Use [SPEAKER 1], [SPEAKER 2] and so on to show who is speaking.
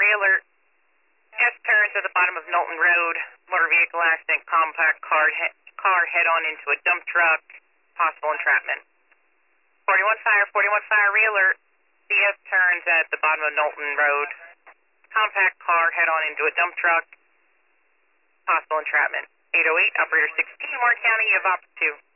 [SPEAKER 1] alert. S turns at the bottom of Knowlton Road. Motor vehicle accident, compact car head-on into a dump truck. Possible entrapment. 41 fire, re-alert. The S turns at the bottom of Knowlton Road. Compact car head-on into a dump truck. Possible entrapment. 808, operator 16, Warren County, you have op 2.